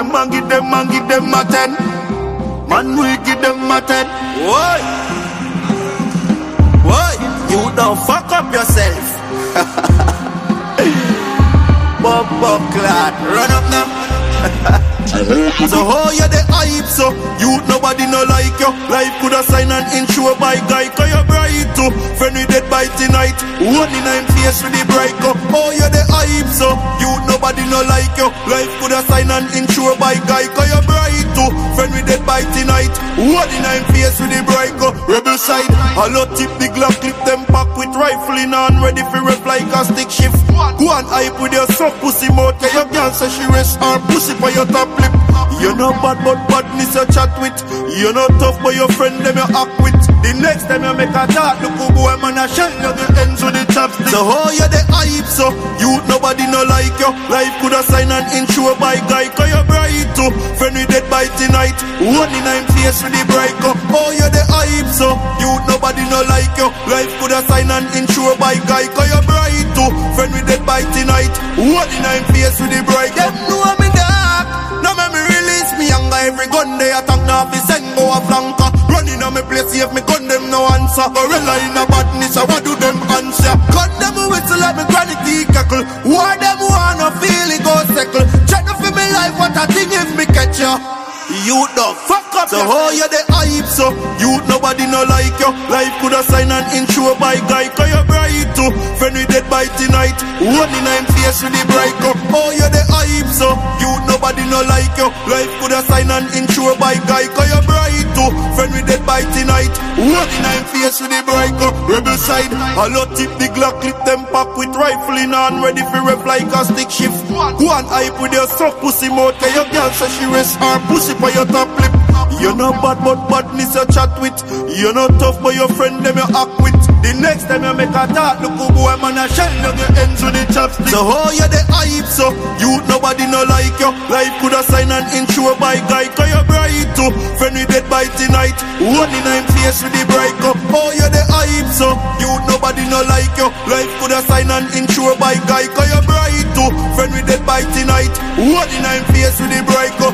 them and give them a 10. Man, we give them a 10. Why? You don't fuck up yourself. Bob clad, run up now. So how you the hype so? You nobody no like you. Life coulda sign and insure by guy. Cause you bright too. Friend we dead by tonight. One in I'm face with the bright up. How you the hype so? You nobody no like you. Life coulda sign and insure by guy. Cause you bright too. Friend we dead by tonight. One in I'm face with the bright up. Rebel side. Hello tip the Glock, clip them back with rifle in hand, ready for rep like a stick shift. Go and hype with your soft pussy mouth. Cause your girl say she rest her pussy for your top lip. You know bad but badness you chat with. You know tough but your friend them you act with. The next time you make a talk, look who boy man a shell you the ends with the chopstick. So how you the hype so? You nobody no like you. Life coulda sign and insure by guy. Cause you bright too. Friend we dead by tonight. One in I'm face with the bright up. How you the hype so? You nobody no like you. Life coulda sign and insure by guy. Cause you bright too. Friend we dead by tonight. One in I'm face with the bright. Them know me dark. Now me release me younger. Every gun they attack now fi send go a flanker. Running on me place if me gun them no answer. Gorilla in a badness so what do them answer? Cut them a whistle like me granny tea cackle. Why them wanna feel it go settle? Check the for me life what a thing if me catch ya. You don't fuck up. So how you the hype so? You nobody no like you. Life coulda sign and insure by guy. Cause you bright too. Friend we dead by tonight. One in I'm face with the bright up. How you the hype so? You nobody no like you. Life coulda sign and insure by guy. Cause you bright too. Friend we dead by tonight. One in I'm face with the bright up. Rebel side. Hello tip the Glock, clip them pack with rifle in hand, ready for rep like a stick shift. Go and hype with your soft pussy mouth. Cause your girl say she rest her pussy for your top lip. You know bad but badness you chat with. You know tough but your friend them you act with. The next time you make a talk, look who boy man a shell you the ends with the chopstick. So how you the hype so? You nobody no like you. Life coulda sign and insure by guy. Cause you bright too. Friend we dead by tonight. One in I'm face with the bright up. How you the hype so? You nobody no like you. Life coulda sign and insure by guy. Cause you bright too. Friend we dead by tonight. One in I'm face with the bright up.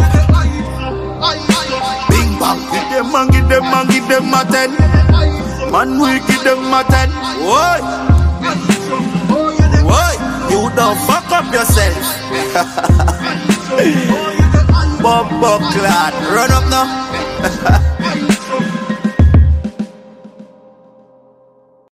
Bing bang, give them a 10. Man, we give them a 10. Why? You don't fuck up yourself. Bob clad, run up now.